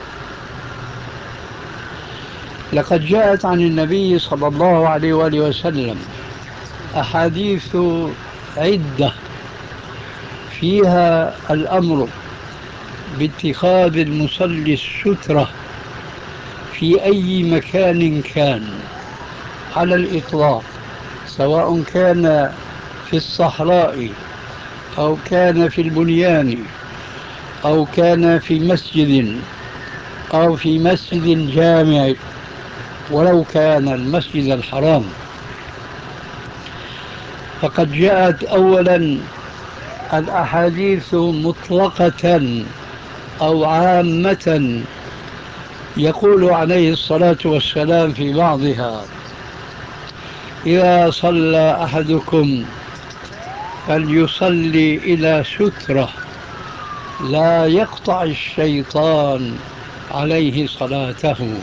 لقد جاءت عن النبي صلى الله عليه وآله وسلم أحاديث عدة فيها الأمر باتخاذ المصلي السترة في أي مكان كان على الإطلاق، سواء كان في الصحراء أو كان في البنيان أو كان في مسجد أو في مسجد جامع، ولو كان المسجد الحرام. فقد جاءت أولا الأحاديث مطلقة أو عامة، يقول عليه الصلاة والسلام في بعضها: إذا صلى أحدكم فليصلي إلى سترة لا يقطع الشيطان عليه صلاته.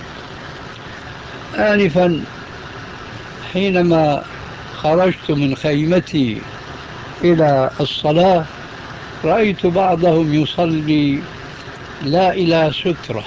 آنفا حينما خرجت من خيمتي إلى الصلاة رأيت بعضهم يصلي لا إلى سترة،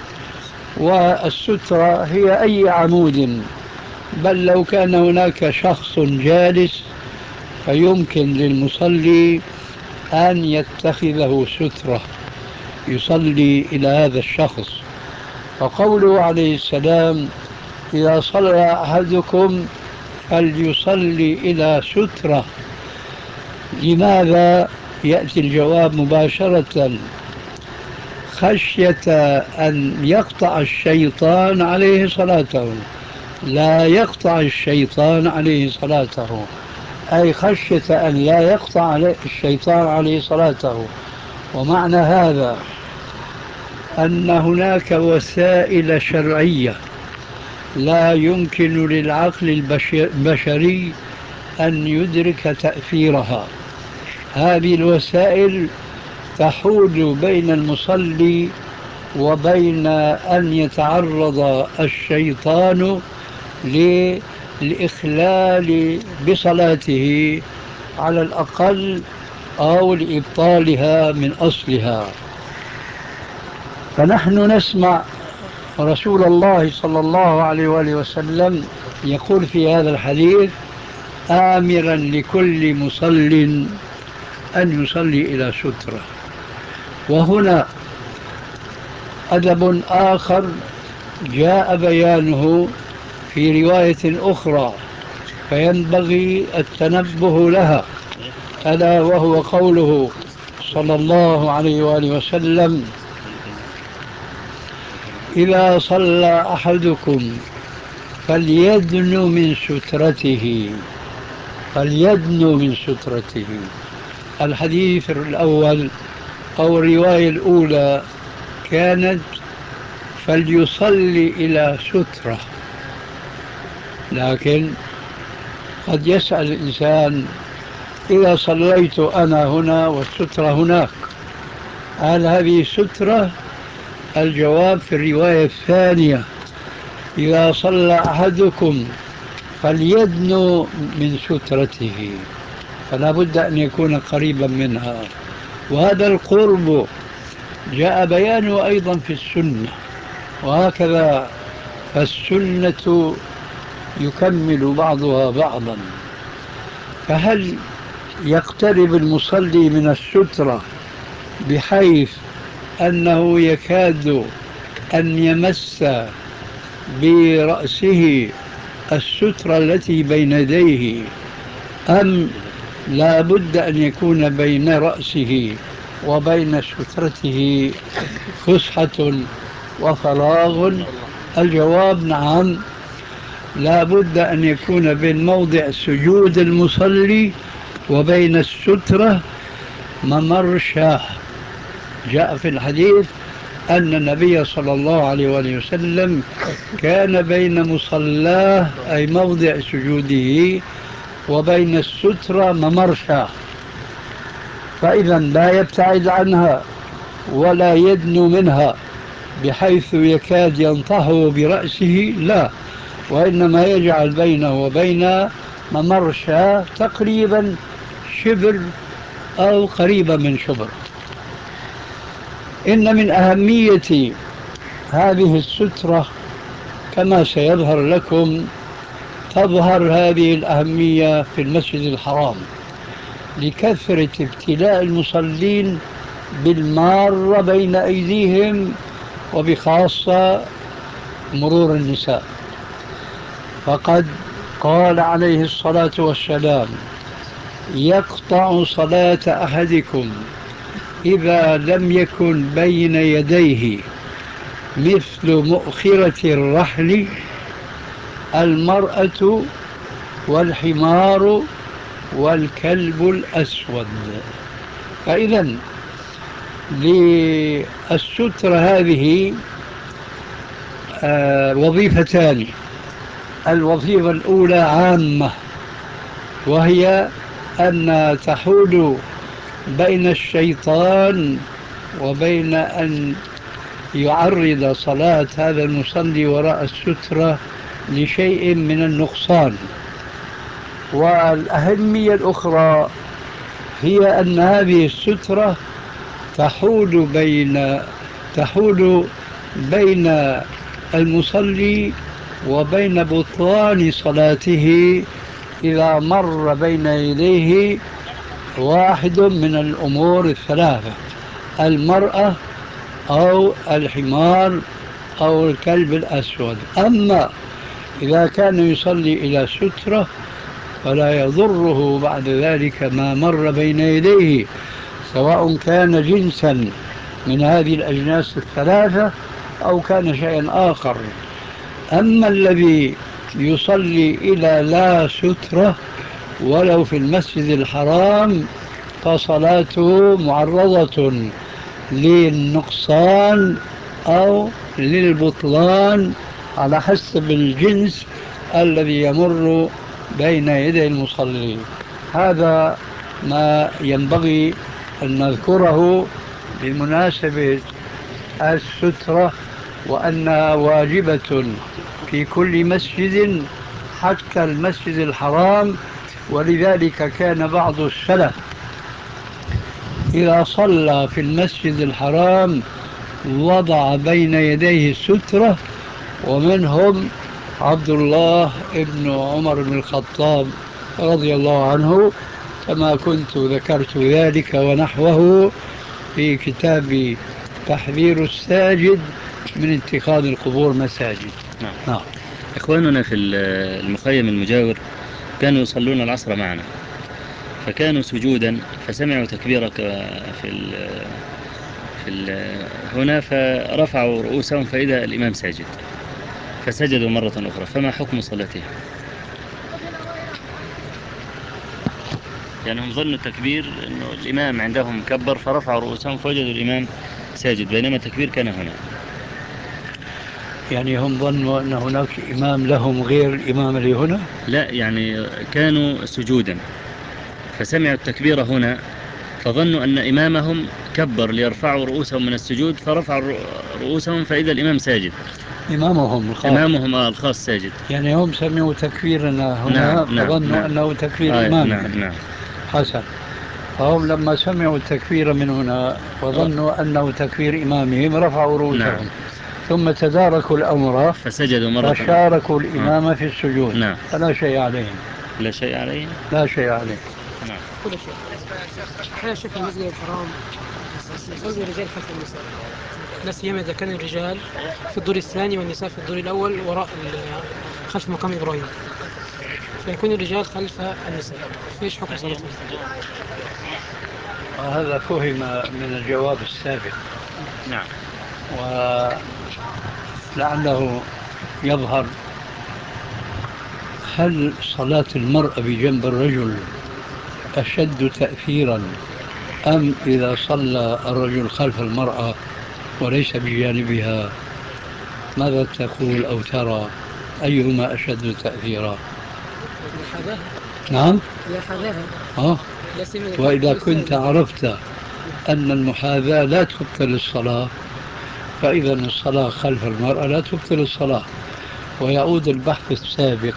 والسترة هي أي عمود، بل لو كان هناك شخص جالس فيمكن للمصلي أن يتخذه سترة يصلي إلى هذا الشخص. فقوله عليه السلام: إذا صلى أحدكم فليصلي إلى سترة، لماذا؟ يأتي الجواب مباشرة: خشية أن يقطع الشيطان عليه صلاته. لا يقطع الشيطان عليه صلاته، أي خشية أن لا يقطع الشيطان عليه صلاته. ومعنى هذا أن هناك وسائل شرعية لا يمكن للعقل البشري أن يدرك تأثيرها. هذه الوسائل تحول بين المصلي وبين أن يتعرض الشيطان للإخلال بصلاته على الأقل أو لإبطالها من أصلها. فنحن نسمع رسول الله صلى الله عليه وآله وسلم يقول في هذا الحديث: آمرا لكل مصل أن يصلي إلى سترة. وهنا أدب آخر جاء بيانه في رواية أخرى فينبغي التنبه لها، ألا وهو قوله صلى الله عليه وآله وسلم: إذا صلى أحدكم فليدنو من سترته. فليدنو من سترته. الحديث الأول أو الرواية الأولى كانت فليصلي إلى سترة، لكن قد يسأل الإنسان: إذا صليت أنا هنا والسترة هناك، هل هذه سترة الجواب في الرواية الثانية: إذا صلى أحدكم فليدنو من سترته، فلا بد أن يكون قريبا منها. وهذا القرب جاء بيانه أيضا في السنة، وهكذا فالسنة يكمل بعضها بعضا. فهل يقترب المصلي من السترة بحيث أنه يكاد أن يمس برأسه السترة التي بين يديه، أم لا بد أن يكون بين رأسه وبين سترته فسحة وفراغ؟ الجواب نعم، لا بد أن يكون بين موضع سجود المصلي وبين السترة ممر شاه. جاء في الحديث أن النبي صلى الله عليه وآله وسلم كان بين مصلاه أي موضع سجوده وبين السترة ممر شاه، فإذا لا يبتعد عنها ولا يدنو منها بحيث يكاد ينطهو برأسه، لا، وإنما يجعل بينه وبين ممر شاه تقريبا شبر أو قريبا من شبر. إن من أهمية هذه السترة كما سيظهر لكم، تظهر هذه الأهمية في المسجد الحرام لكثرة ابتلاء المصلين بالمار بين أيديهم، وبخاصة مرور النساء. فقد قال عليه الصلاة والسلام: يقطع صلاة أحدكم إذا لم يكن بين يديه مثل مؤخرة الرحل المرأة والحمار والكلب الأسود. فإذا للسترة هذه وظيفتان. الوظيفة الأولى عامة، وهي أن تحول بين الشيطان وبين أن يعرض صلاة هذا المصلي وراء السترة لشيء من النقصان. والأهمية الأخرى هي أن هذه السترة تحول بين المصلي وبين بطلان صلاته إذا مر بين يديه واحد من الأمور الثلاثة: المرأة أو الحمار أو الكلب الأسود. أما إذا كان يصلي إلى سترة فلا يضره بعد ذلك ما مر بين يديه، سواء كان جنسا من هذه الأجناس الثلاثة أو كان شيئا آخر. أما الذي يصلي إلى لا سترة ولو في المسجد الحرام فصلاته معرضة للنقصان أو للبطلان على حسب الجنس الذي يمر بين يدي المصلي. هذا ما ينبغي أن نذكره بمناسبة السترة، وأنها واجبة في كل مسجد حتى المسجد الحرام. ولذلك كان بعض السلف إذا صلى في المسجد الحرام وضع بين يديه السترة، ومنهم عبد الله بن عمر بن الخطاب رضي الله عنه، كما كنت ذكرت ذلك ونحوه في كتاب تحذير الساجد من اتخاذ القبور مساجد. نعم. إخواننا في المخيم المجاور كانوا يصلون العصر معنا، فكانوا سجودا فسمعوا تكبيرك هنا، فرفعوا رؤوسهم فإذا الإمام ساجد، فسجدوا مرة أخرى. فما حكم صلاتهم؟ يعني هم ظنوا التكبير أنه الإمام عندهم كبر فرفعوا رؤوسهم فوجدوا الإمام ساجد، بينما التكبير كان هنا. يعني هم ظنوا أن هناك إمام لهم غير الإمام اللي هنا؟ لا، يعني كانوا سجودا فسمعوا التكبير هنا فظنوا أن إمامهم كبر ليرفعوا رؤوسهم من السجود، فرفعوا رؤوسهم فإذا الإمام ساجد. إمامهم الخاص. إمامهم الخاص ساجد. يعني هم سمعوا تكفيرنا هنا فظنوا أنه تكفير إمامهم. نعم. حسن. فهم لما سمعوا التكفير من هنا وظنوا أنه تكفير إمامهم رفعوا رؤوسهم. ثم تداركوا الأمر فسجدوا مرة فشاركوا الإمام في السجود. نعم. فلا شيء عليهم. لا شيء عليهم. لا شيء عليهم. نعم. كل شيء. أحيانا شيخ المسجد الحرام يصلي الرجال خلف النساء، لا سيما إذا كان الرجال في الدور الثاني والنساء في الدور الأول وراء خلف مقام إبراهيم، فيكون الرجال خلف النساء. فيش حكم صلاتهم؟ وهذا فهم من الجواب السابق. نعم. ولعله يظهر هل صلاة المرأة بجنب الرجل أشد تأثيرا أم إذا صلى الرجل خلف المرأة وليس بجانبها؟ ماذا تقول أو ترى أيهما أشد تأثيرا؟ نعم. وإذا كنت عرفت أن المحاذاة لا تبطل الصلاة فإذا الصلاة خلف المرأة لا تبطل الصلاة. ويعود البحث السابق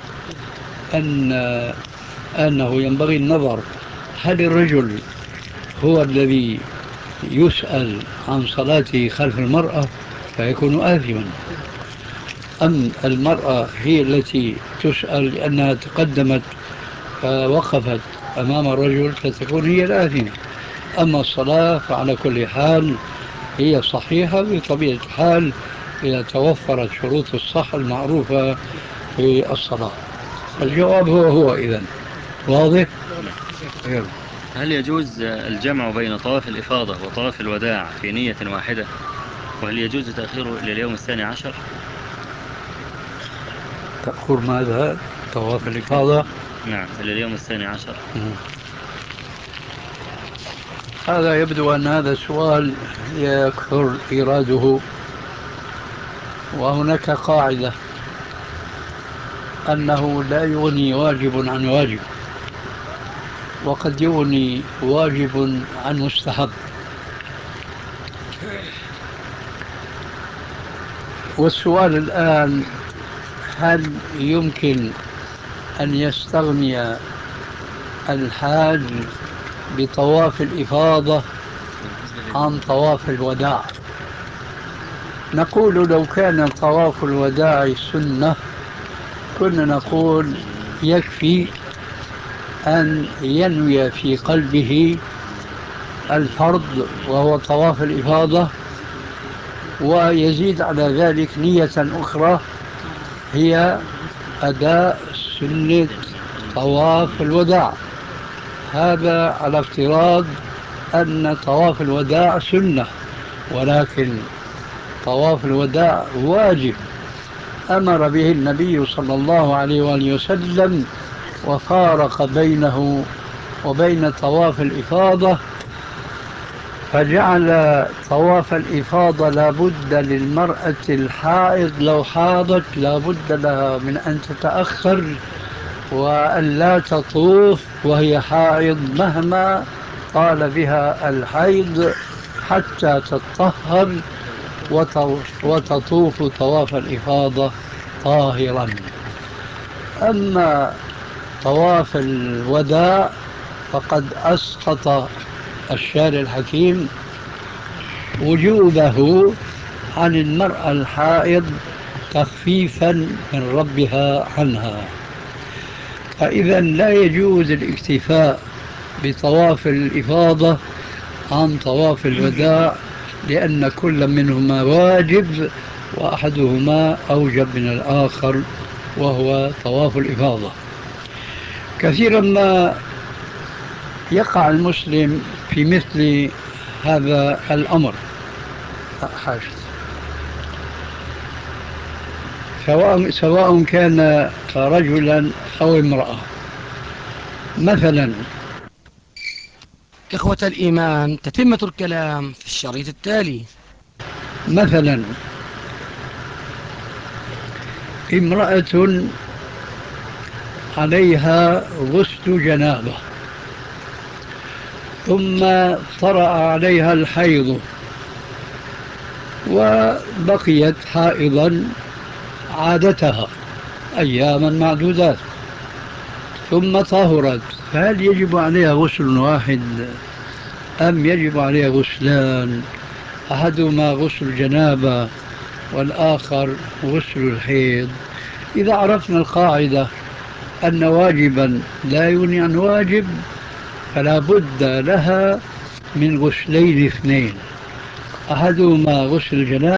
أنه ينبغي النظر هل الرجل هو الذي يسأل عن صلاته خلف المرأة فيكون آثما، أم المرأة هي التي تسأل لأنها تقدمت فوقفت أمام الرجل فتكون هي الآثمة. أما الصلاة فعلى كل حال هي صحيحة بطبيعة الحال إذا توفرت شروط الصح المعروفة في الصلاة. الجواب هو إذن واضح. هل يجوز الجمع بين طواف الإفاضة وطواف الوداع في نية واحدة؟ وهل يجوز تأخيره إلى اليوم 12؟ تأخر ماذا؟ طواف الإفاضة؟ نعم، إلى اليوم 12. هذا يبدو أن هذا السؤال يكثر إيراده، وهناك قاعدة أنه لا يغني واجب عن واجب، وقد يغني واجب عن مستحب. والسؤال الآن هل يمكن أن يستغني الحاج بطواف الإفاضة عن طواف الوداع؟ نقول لو كان طواف الوداع سنة كنا نقول يكفي أن ينوي في قلبه الفرض وهو طواف الإفاضة، ويزيد على ذلك نية أخرى هي أداء سنة طواف الوداع. هذا على افتراض أن طواف الوداع سنة، ولكن طواف الوداع واجب أمر به النبي صلى الله عليه وآله وسلم، وفارق بينه وبين طواف الإفاضة، فجعل طواف الإفاضة لابد للمرأة الحائض لو حاضت لابد لها من أن تتأخر وأن لا تطوف وهي حائض مهما طال بها الحيض حتى تطهر وتطوف طواف الإفاضة طاهرا. أما طواف الوداع فقد أسقط الشارع الحكيم وجوبه عن المرأة الحائض تخفيفا من ربها عنها. فإذا لا يجوز الاكتفاء بطواف الإفاضة عن طواف الوداع، لأن كل منهما واجب وأحدهما أوجب من الآخر وهو طواف الإفاضة. كثيرا ما يقع المسلم في مثل هذا الأمر سواء كان رجلا أو امرأة. مثلا إخوة الإيمان، تتمة الكلام في الشريط التالي. مثلا امرأة عليها غسل جنابة ثم طرأ عليها الحيض وبقيت حائضا عادتها أياما معدودات ثم طهرت، فهل يجب عليها غسل واحد أم يجب عليها غسلان؟ أحدهما غسل جنابة والآخر غسل الحيض. إذا عرفنا القاعدة أن واجبا لا يغني عن واجب فلا بد لها من غسلين اثنين، أحدهما غسل الجنابة